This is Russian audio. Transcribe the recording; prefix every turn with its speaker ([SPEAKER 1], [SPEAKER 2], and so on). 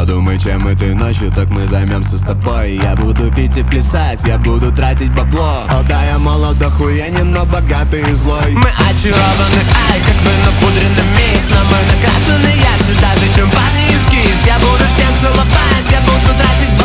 [SPEAKER 1] Подумай, чем этой ночью, так мы займемся с тобой. Я буду пить и плясать, я буду тратить бабло. О да, я молод охуенен, но богатый и злой.
[SPEAKER 2] Мы очарованы, ай, как вы напудрены мисс. Но мы накрашены ярче даже, чем парни из КИС. Я буду всем целовать, я буду тратить